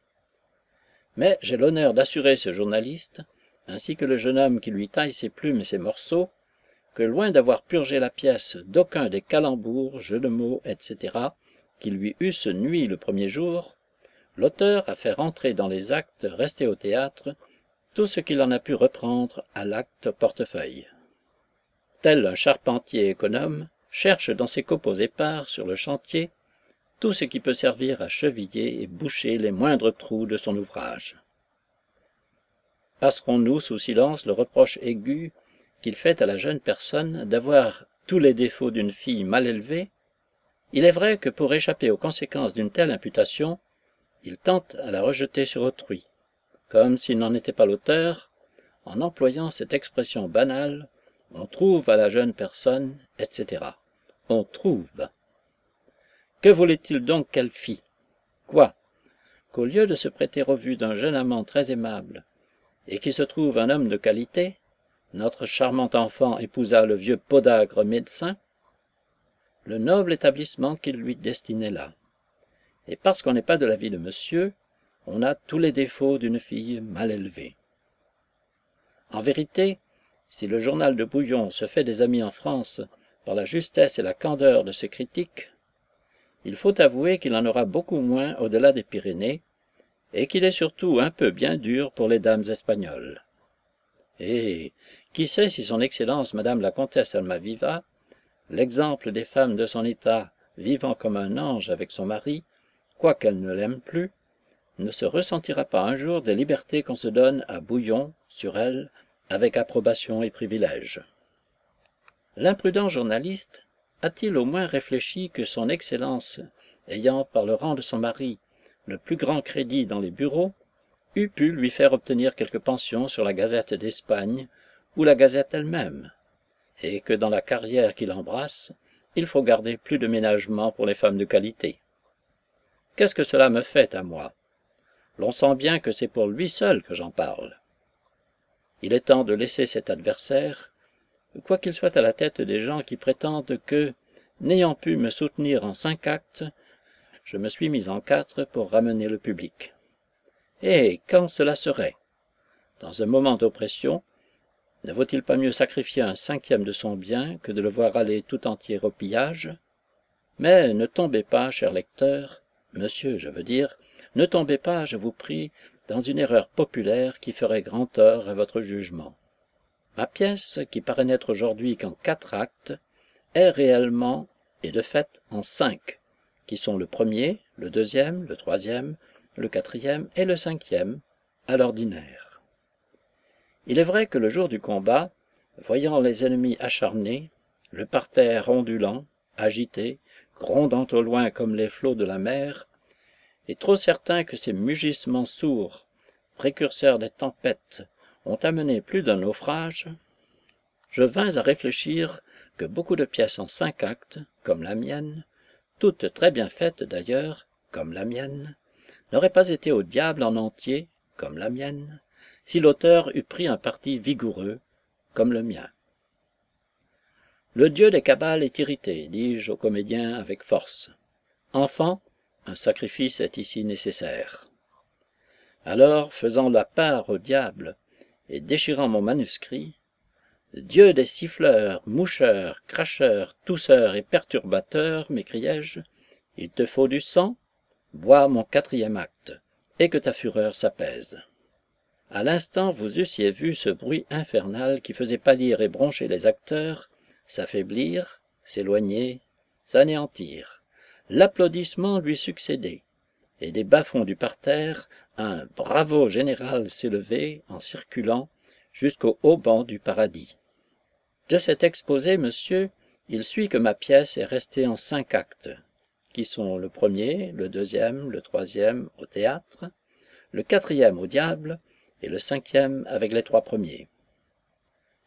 Mais j'ai l'honneur d'assurer ce journaliste, ainsi que le jeune homme qui lui taille ses plumes et ses morceaux, que loin d'avoir purgé la pièce d'aucun des calembours, jeux de mots, etc., qui lui eussent nui le premier jour, l'auteur a fait rentrer dans les actes restés au théâtre tout ce qu'il en a pu reprendre à l'acte portefeuille. Tel un charpentier économe cherche dans ses copeaux épars sur le chantier tout ce qui peut servir à cheviller et boucher les moindres trous de son ouvrage. Passerons-nous sous silence le reproche aigu qu'il fait à la jeune personne d'avoir tous les défauts d'une fille mal élevée? Il est vrai que pour échapper aux conséquences d'une telle imputation, il tente à la rejeter sur autrui, comme s'il n'en était pas l'auteur, en employant cette expression banale « on trouve à la jeune personne, etc. » On trouve. Que voulait-il donc qu'elle fît? Quoi? Qu'au lieu de se prêter aux vues d'un jeune amant très aimable, et qui se trouve un homme de qualité, notre charmant enfant épousa le vieux podagre médecin? Le noble établissement qu'il lui destinait là. Et parce qu'on n'est pas de l'avis de monsieur, on a tous les défauts d'une fille mal élevée. En vérité, si le journal de Bouillon se fait des amis en France par la justesse et la candeur de ses critiques, il faut avouer qu'il en aura beaucoup moins au-delà des Pyrénées, et qu'il est surtout un peu bien dur pour les dames espagnoles. Et qui sait si son Excellence Madame la Comtesse Almaviva, l'exemple des femmes de son état vivant comme un ange avec son mari, quoiqu'elle ne l'aime plus, ne se ressentira pas un jour des libertés qu'on se donne à Bouillon sur elle, avec approbation et privilège. L'imprudent journaliste a-t-il au moins réfléchi que son Excellence, ayant par le rang de son mari le plus grand crédit dans les bureaux, eût pu lui faire obtenir quelque pension sur la Gazette d'Espagne ou la Gazette elle-même, et que dans la carrière qu'il embrasse, il faut garder plus de ménagement pour les femmes de qualité. Qu'est-ce que cela me fait à moi? L'on sent bien que c'est pour lui seul que j'en parle. Il est temps de laisser cet adversaire, quoiqu'il soit à la tête des gens qui prétendent que, n'ayant pu me soutenir en 5 actes, je me suis mis en 4 pour ramener le public. Et quand cela serait? Dans un moment d'oppression, ne vaut-il pas mieux sacrifier un 5e de son bien que de le voir aller tout entier au pillage? Mais ne tombez pas, cher lecteur, monsieur, je veux dire, ne tombez pas, je vous prie, dans une erreur populaire qui ferait grand tort à votre jugement. Ma pièce, qui paraît n'être aujourd'hui qu'en 4 actes, est réellement et de fait en 5, qui sont le premier, le deuxième, le troisième, le 4e et le 5e, à l'ordinaire. Il est vrai que le jour du combat, voyant les ennemis acharnés, le parterre ondulant, agité, grondant au loin comme les flots de la mer, et trop certain que ces mugissements sourds, précurseurs des tempêtes, ont amené plus d'un naufrage, je vins à réfléchir que beaucoup de pièces en 5 actes, comme la mienne, toutes très bien faites d'ailleurs, comme la mienne, n'auraient pas été au diable en entier, comme la mienne, si l'auteur eût pris un parti vigoureux, comme le mien. Le dieu des cabales est irrité, dis-je au comédien avec force. Enfant, un sacrifice est ici nécessaire. Alors, faisant la part au diable et déchirant mon manuscrit, Dieu des siffleurs, moucheurs, cracheurs, tousseurs et perturbateurs, m'écriai-je, il te faut du sang? Bois mon 4e acte, et que ta fureur s'apaise. À l'instant, vous eussiez vu ce bruit infernal qui faisait pâlir et broncher les acteurs, s'affaiblir, s'éloigner, s'anéantir. L'applaudissement lui succédait, et des bas-fonds du parterre, un « bravo général » s'élevait, en circulant, jusqu'au haut banc du paradis. De cet exposé, monsieur, il suit que ma pièce est restée en 5 actes, qui sont le premier, le deuxième, le troisième au théâtre, le 4e au diable, et le 5e avec les 3 premiers.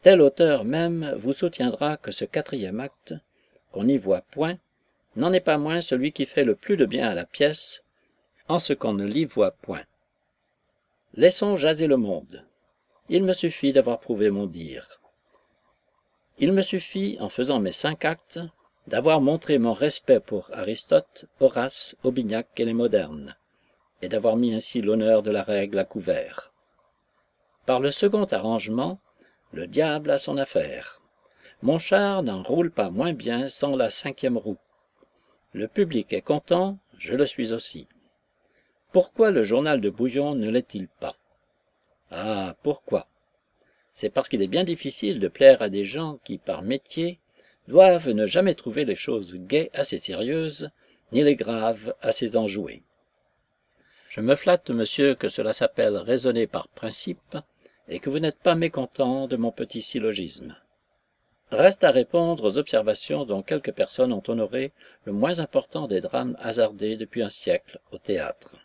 Tel auteur même vous soutiendra que ce quatrième acte, qu'on n'y voit point, n'en est pas moins celui qui fait le plus de bien à la pièce, en ce qu'on ne l'y voit point. Laissons jaser le monde. Il me suffit d'avoir prouvé mon dire. Il me suffit, en faisant mes 5 actes, d'avoir montré mon respect pour Aristote, Horace, Aubignac et les modernes, et d'avoir mis ainsi l'honneur de la règle à couvert. Par le second arrangement, le diable a son affaire. Mon char n'en roule pas moins bien sans la 5e roue. Le public est content, je le suis aussi. Pourquoi le journal de Bouillon ne l'est-il pas? Ah, pourquoi? C'est parce qu'il est bien difficile de plaire à des gens qui, par métier, doivent ne jamais trouver les choses gaies assez sérieuses, ni les graves assez enjouées. Je me flatte, monsieur, que cela s'appelle raisonner par principe, et que vous n'êtes pas mécontent de mon petit syllogisme. Reste à répondre aux observations dont quelques personnes ont honoré le moins important des drames hasardés depuis un siècle au théâtre.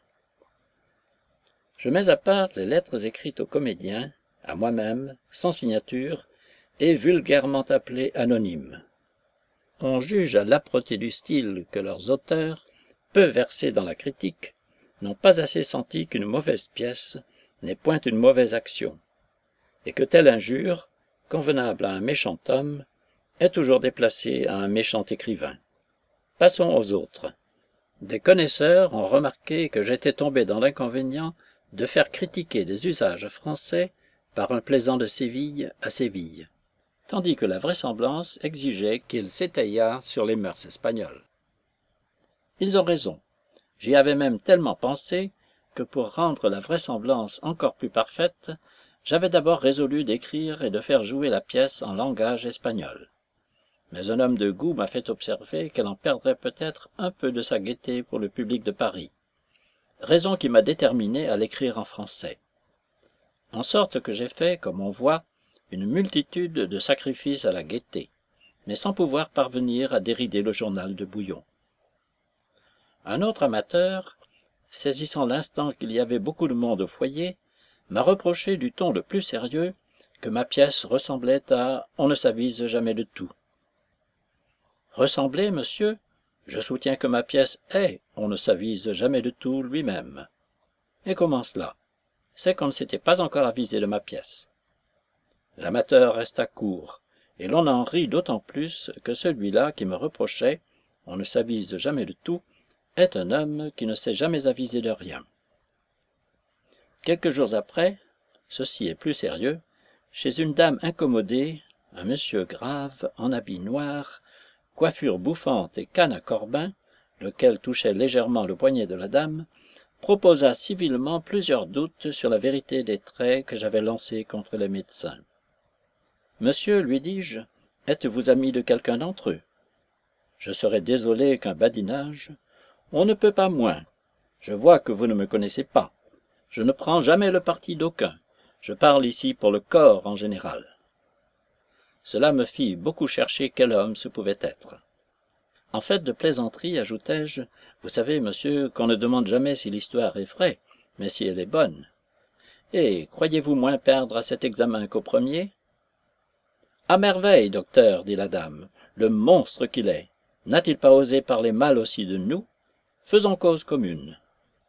Je mets à part les lettres écrites aux comédiens, à moi-même, sans signature, et vulgairement appelées anonymes. On juge à l'âpreté du style que leurs auteurs, peu versés dans la critique, n'ont pas assez senti qu'une mauvaise pièce n'est point une mauvaise action, et que telle injure, convenable à un méchant homme, est toujours déplacée à un méchant écrivain. Passons aux autres. Des connaisseurs ont remarqué que j'étais tombé dans l'inconvénient de faire critiquer des usages français par un plaisant de Séville à Séville, tandis que la vraisemblance exigeait qu'il s'étayât sur les mœurs espagnoles. Ils ont raison. J'y avais même tellement pensé que pour rendre la vraisemblance encore plus parfaite, j'avais d'abord résolu d'écrire et de faire jouer la pièce en langage espagnol. Mais un homme de goût m'a fait observer qu'elle en perdrait peut-être un peu de sa gaieté pour le public de Paris, raison qui m'a déterminé à l'écrire en français. En sorte que j'ai fait, comme on voit, une multitude de sacrifices à la gaieté, mais sans pouvoir parvenir à dérider le journal de Bouillon. Un autre amateur, saisissant l'instant qu'il y avait beaucoup de monde au foyer, m'a reproché du ton le plus sérieux que ma pièce ressemblait à « On ne s'avise jamais de tout ». Ressembler, monsieur? Je soutiens que ma pièce est « On ne s'avise jamais de tout » lui-même. Et comment cela? C'est qu'on ne s'était pas encore avisé de ma pièce. L'amateur resta court, et l'on en rit d'autant plus que celui-là qui me reprochait « On ne s'avise jamais de tout » est un homme qui ne s'est jamais avisé de rien. Quelques jours après, ceci est plus sérieux, chez une dame incommodée, un monsieur grave, en habit noir, coiffure bouffante et canne à corbin, lequel touchait légèrement le poignet de la dame, proposa civilement plusieurs doutes sur la vérité des traits que j'avais lancés contre les médecins. « Monsieur, lui dis-je, êtes-vous ami de quelqu'un d'entre eux? Je serais désolé qu'un badinage... On ne peut pas moins. Je vois que vous ne me connaissez pas. Je ne prends jamais le parti d'aucun. Je parle ici pour le corps en général. » Cela me fit beaucoup chercher quel homme ce pouvait être. En fait de plaisanterie, ajoutai-je, vous savez, monsieur, qu'on ne demande jamais si l'histoire est vraie, mais si elle est bonne. Et croyez-vous moins perdre à cet examen qu'au premier? À merveille, docteur, dit la dame, le monstre qu'il est. N'a-t-il pas osé parler mal aussi de nous? Faisons cause commune.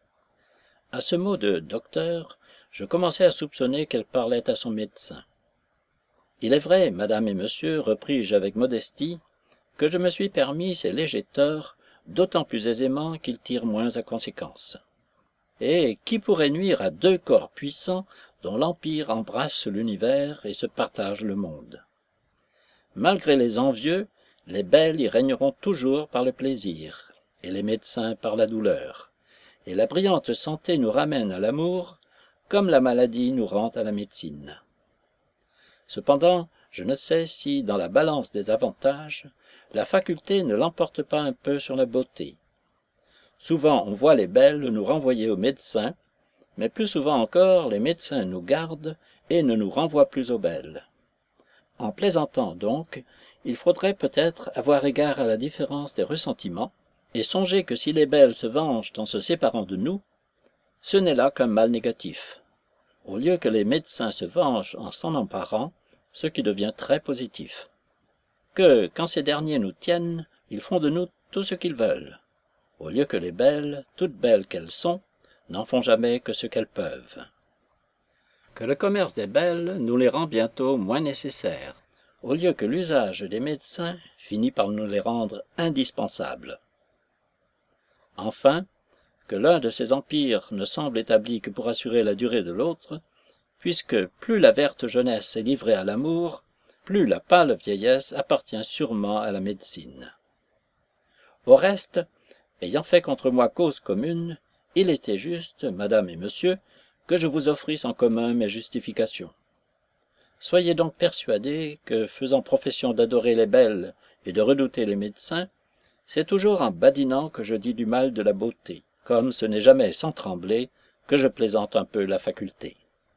À ce mot de docteur, je commençai à soupçonner qu'elle parlait à son médecin. Il est vrai, madame et monsieur, repris-je avec modestie, que je me suis permis ces légers torts, d'autant plus aisément qu'ils tirent moins à conséquence. Et qui pourrait nuire à 2 corps puissants dont l'empire embrasse l'univers et se partage le monde? Malgré les envieux, les belles y régneront toujours par le plaisir, et les médecins par la douleur, et la brillante santé nous ramène à l'amour, comme la maladie nous rend à la médecine. Cependant, je ne sais si, dans la balance des avantages, la faculté ne l'emporte pas un peu sur la beauté. Souvent on voit les belles nous renvoyer aux médecins, mais plus souvent encore les médecins nous gardent et ne nous renvoient plus aux belles. En plaisantant donc, il faudrait peut-être avoir égard à la différence des ressentiments, et songer que si les belles se vengent en se séparant de nous, ce n'est là qu'un mal négatif. Au lieu que les médecins se vengent en s'en emparant, ce qui devient très positif. Que, quand ces derniers nous tiennent, ils font de nous tout ce qu'ils veulent, au lieu que les belles, toutes belles qu'elles sont, n'en font jamais que ce qu'elles peuvent. Que le commerce des belles nous les rend bientôt moins nécessaires, au lieu que l'usage des médecins finit par nous les rendre indispensables. Enfin, que l'un de ces empires ne semble établi que pour assurer la durée de l'autre, puisque plus la verte jeunesse est livrée à l'amour, plus la pâle vieillesse appartient sûrement à la médecine. Au reste, ayant fait contre moi cause commune, il était juste, madame et monsieur, que je vous offrisse en commun mes justifications. Soyez donc persuadés que, faisant profession d'adorer les belles et de redouter les médecins, c'est toujours en badinant que je dis du mal de la beauté, comme ce n'est jamais sans trembler que je plaisante un peu la faculté.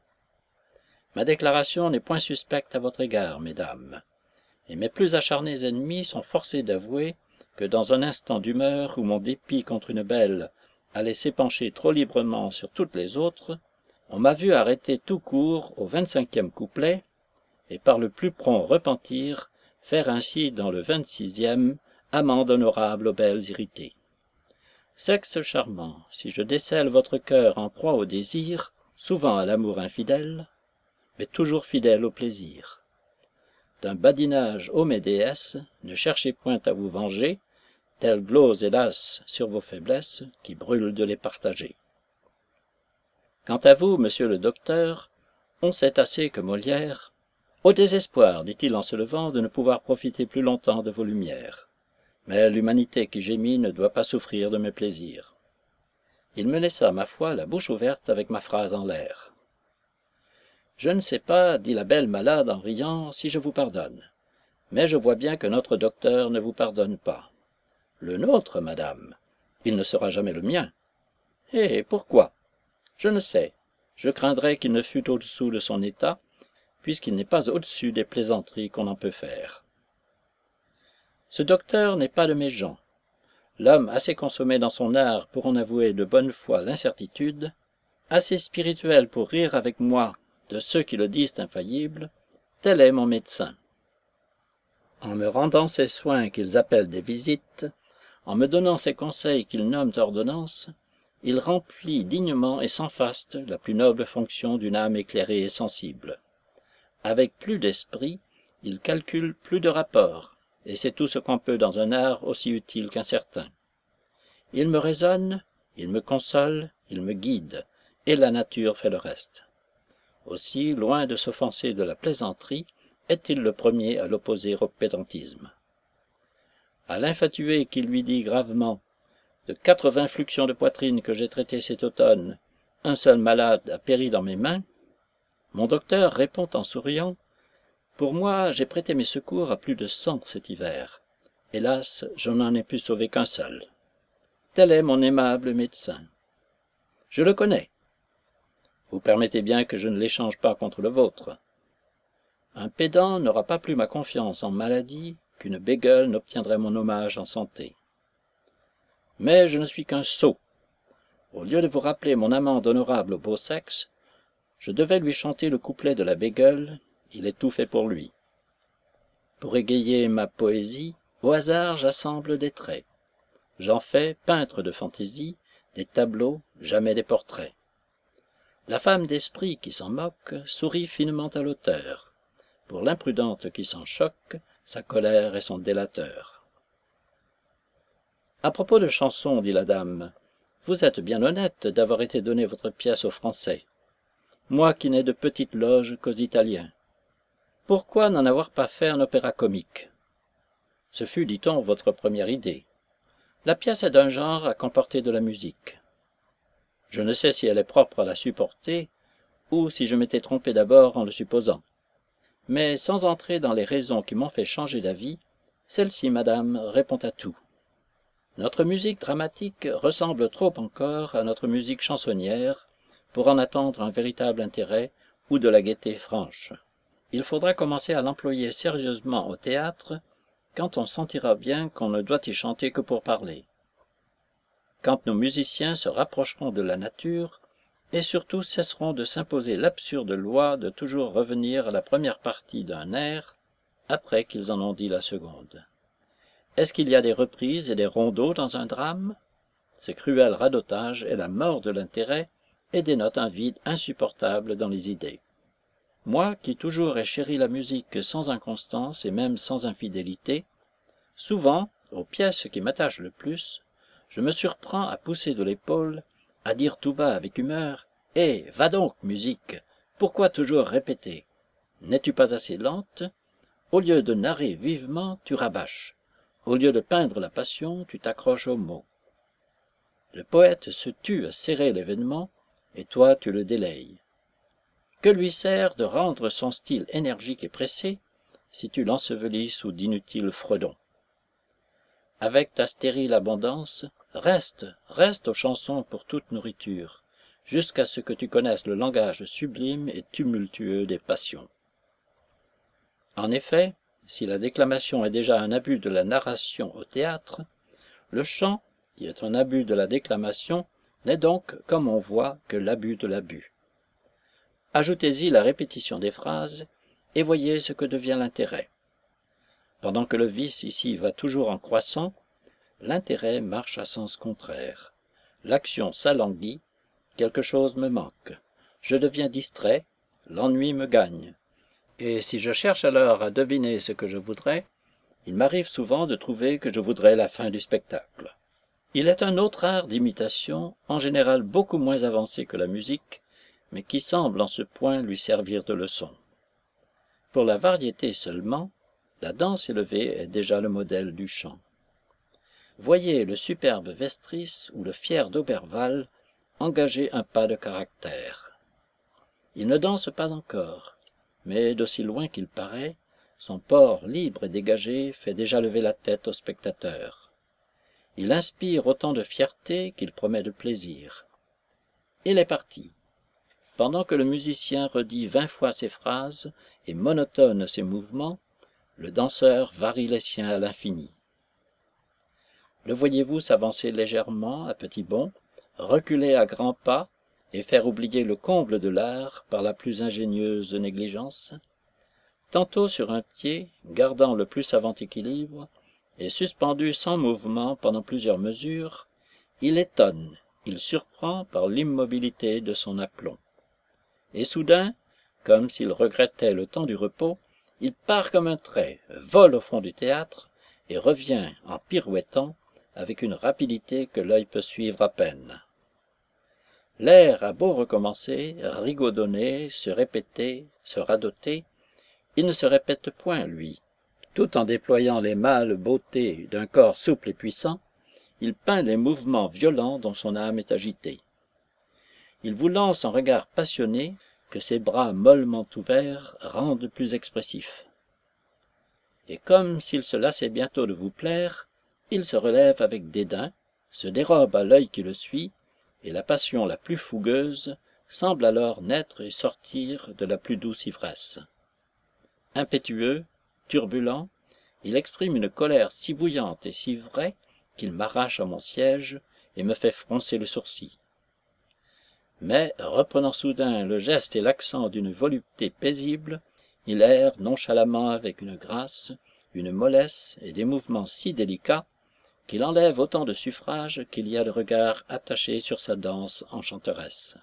Ma déclaration n'est point suspecte à votre égard, mesdames, et mes plus acharnés ennemis sont forcés d'avouer que dans un instant d'humeur où mon dépit contre une belle allait s'épancher trop librement sur toutes les autres, on m'a vu arrêter tout court au 25e couplet, et par le plus prompt repentir, faire ainsi dans le 26e amende honorable aux belles irritées. Sexe charmant, si je décèle votre cœur en proie au désir, souvent à l'amour infidèle, mais toujours fidèle au plaisir. D'un badinage ô mes déesses, ne cherchez point à vous venger, tel glose hélas sur vos faiblesses, qui brûle de les partager. Quant à vous, monsieur le docteur, on sait assez que Molière, au désespoir, dit-il en se levant, de ne pouvoir profiter plus longtemps de vos lumières. Mais l'humanité qui gémit ne doit pas souffrir de mes plaisirs. Il me laissa, ma foi, la bouche ouverte avec ma phrase en l'air. Je ne sais pas, dit la belle malade en riant, si je vous pardonne. Mais je vois bien que notre docteur ne vous pardonne pas. Le nôtre, madame, il ne sera jamais le mien. Eh, pourquoi? Je ne sais. Je craindrais qu'il ne fût au-dessous de son état, puisqu'il n'est pas au-dessus des plaisanteries qu'on en peut faire. Ce docteur n'est pas de mes gens. L'homme assez consommé dans son art pour en avouer de bonne foi l'incertitude, assez spirituel pour rire avec moi de ceux qui le disent infaillible, tel est mon médecin. En me rendant ces soins qu'ils appellent des visites, en me donnant ces conseils qu'ils nomment ordonnances, il remplit dignement et sans faste la plus noble fonction d'une âme éclairée et sensible. Avec plus d'esprit, il calcule plus de rapports, et c'est tout ce qu'on peut dans un art aussi utile qu'incertain. Il me raisonne, il me console, il me guide, et la nature fait le reste. Aussi, loin de s'offenser de la plaisanterie, est-il le premier à l'opposer au pédantisme. À l'infatué qui lui dit gravement « De 80 fluxions de poitrine que j'ai traitées cet automne, un seul malade a péri dans mes mains », mon docteur répond en souriant « Pour moi, j'ai prêté mes secours à plus de 100 cet hiver. Hélas, je n'en ai pu sauver qu'un seul. Tel est mon aimable médecin. Je le connais. Vous permettez bien que je ne l'échange pas contre le vôtre. Un pédant n'aura pas plus ma confiance en maladie qu'une bégueule n'obtiendrait mon hommage en santé. Mais je ne suis qu'un sot. Au lieu de vous rappeler mon amende honorable au beau sexe, je devais lui chanter le couplet de la bégueule, il est tout fait pour lui. Pour égayer ma poésie, au hasard j'assemble des traits. J'en fais, peintre de fantaisie, des tableaux, jamais des portraits. La femme d'esprit qui s'en moque sourit finement à l'auteur. Pour l'imprudente qui s'en choque, sa colère est son délateur. À propos de chansons, dit la dame, vous êtes bien honnête d'avoir été donner votre pièce aux Français. Moi qui n'ai de petite loge qu'aux Italiens. Pourquoi n'en avoir pas fait un opéra comique? Ce fut, dit-on, votre première idée. La pièce est d'un genre à comporter de la musique. Je ne sais si elle est propre à la supporter, ou si je m'étais trompé d'abord en le supposant. Mais sans entrer dans les raisons qui m'ont fait changer d'avis, celle-ci, madame, répond à tout. Notre musique dramatique ressemble trop encore à notre musique chansonnière pour en attendre un véritable intérêt ou de la gaieté franche. Il faudra commencer à l'employer sérieusement au théâtre quand on sentira bien qu'on ne doit y chanter que pour parler. Quand nos musiciens se rapprocheront de la nature et surtout cesseront de s'imposer l'absurde loi de toujours revenir à la première partie d'un air après qu'ils en ont dit la seconde. Est-ce qu'il y a des reprises et des rondeaux dans un drame? Ce cruel radotage est la mort de l'intérêt et dénote un vide insupportable dans les idées. Moi, qui toujours ai chéri la musique sans inconstance et même sans infidélité, souvent, aux pièces qui m'attachent le plus, je me surprends à pousser de l'épaule, à dire tout bas avec humeur « Eh, va donc, musique, pourquoi toujours répéter? N'es-tu pas assez lente? Au lieu de narrer vivement, tu rabâches. Au lieu de peindre la passion, tu t'accroches aux mots. » Le poète se tue à serrer l'événement, et toi tu le délayes. Que lui sert de rendre son style énergique et pressé, si tu l'ensevelis sous d'inutiles fredons? Avec ta stérile abondance, reste aux chansons pour toute nourriture, jusqu'à ce que tu connaisses le langage sublime et tumultueux des passions. En effet, si la déclamation est déjà un abus de la narration au théâtre, le chant, qui est un abus de la déclamation, n'est donc, comme on voit, que l'abus de l'abus. Ajoutez-y la répétition des phrases, et voyez ce que devient l'intérêt. Pendant que le vice ici va toujours en croissant, l'intérêt marche à sens contraire. L'action s'alanguit, quelque chose me manque. Je deviens distrait, l'ennui me gagne. Et si je cherche alors à deviner ce que je voudrais, il m'arrive souvent de trouver que je voudrais la fin du spectacle. Il est un autre art d'imitation, en général beaucoup moins avancé que la musique, mais qui semble en ce point lui servir de leçon. Pour la variété seulement, la danse élevée est déjà le modèle du chant. Voyez le superbe Vestris ou le fier d'Oberval engager un pas de caractère. Il ne danse pas encore, mais d'aussi loin qu'il paraît, son port libre et dégagé fait déjà lever la tête au spectateur. Il inspire autant de fierté qu'il promet de plaisir. Il est parti. Pendant que le musicien redit 20 fois ses phrases et monotonne ses mouvements, le danseur varie les siens à l'infini. Le voyez-vous s'avancer légèrement à petits bonds, reculer à grands pas et faire oublier le comble de l'art par la plus ingénieuse négligence? Tantôt sur un pied, gardant le plus savant équilibre, et suspendu sans mouvement pendant plusieurs mesures, il étonne, il surprend par l'immobilité de son aplomb. Et soudain, comme s'il regrettait le temps du repos, il part comme un trait, vole au fond du théâtre, et revient en pirouettant avec une rapidité que l'œil peut suivre à peine. L'air a beau recommencer, rigaudonner, se répéter, se radoter, il ne se répète point, lui. Tout en déployant les mâles beautés d'un corps souple et puissant, il peint les mouvements violents dont son âme est agitée. Il vous lance un regard passionné que ses bras mollement ouverts rendent plus expressifs. Et comme s'il se lassait bientôt de vous plaire, il se relève avec dédain, se dérobe à l'œil qui le suit, et la passion la plus fougueuse semble alors naître et sortir de la plus douce ivresse. Impétueux, turbulent, il exprime une colère si bouillante et si vraie qu'il m'arrache à mon siège et me fait froncer le sourcil. Mais, reprenant soudain le geste et l'accent d'une volupté paisible, il erre nonchalamment avec une grâce, une mollesse et des mouvements si délicats qu'il enlève autant de suffrage qu'il y a de regards attachés sur sa danse enchanteresse.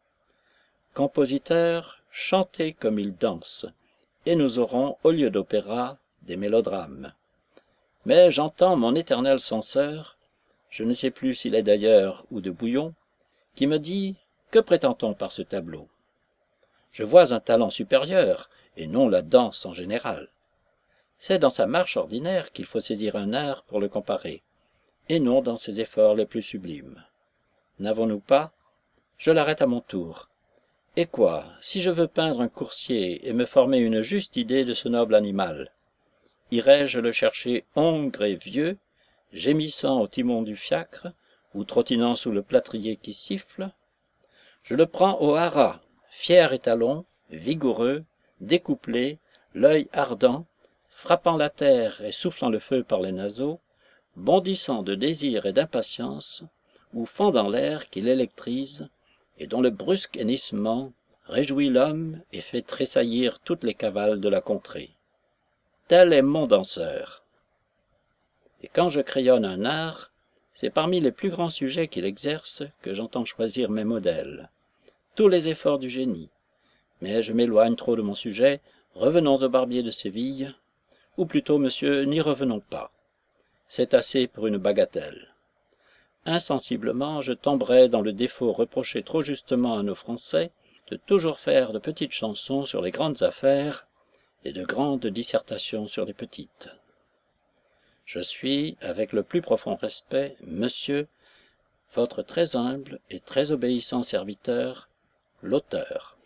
Compositeur, chantez comme il danse, et nous aurons, au lieu d'opéra, des mélodrames. Mais j'entends mon éternel censeur, je ne sais plus s'il est d'ailleurs ou de Bouillon, qui me dit « Que prétend-on par ce tableau ?» Je vois un talent supérieur, et non la danse en général. C'est dans sa marche ordinaire qu'il faut saisir un art pour le comparer, et non dans ses efforts les plus sublimes. N'avons-nous pas? Je l'arrête à mon tour. Et quoi, si je veux peindre un coursier et me former une juste idée de ce noble animal? Irai-je le chercher hongre et vieux, gémissant au timon du fiacre, ou trottinant sous le plâtrier qui siffle? Je le prends au haras, fier étalon, vigoureux, découplé, l'œil ardent, frappant la terre et soufflant le feu par les naseaux, bondissant de désir et d'impatience, ou fendant l'air qui l'électrise, et dont le brusque hennissement réjouit l'homme et fait tressaillir toutes les cavales de la contrée. Tel est mon danseur. Et quand je crayonne un art, c'est parmi les plus grands sujets qu'il exerce que j'entends choisir mes modèles. Tous les efforts du génie. Mais je m'éloigne trop de mon sujet, revenons au Barbier de Séville, ou plutôt, monsieur, n'y revenons pas. C'est assez pour une bagatelle. Insensiblement, je tomberai dans le défaut reproché trop justement à nos Français de toujours faire de petites chansons sur les grandes affaires et de grandes dissertations sur les petites. Je suis, avec le plus profond respect, monsieur, votre très humble et très obéissant serviteur, l'auteur.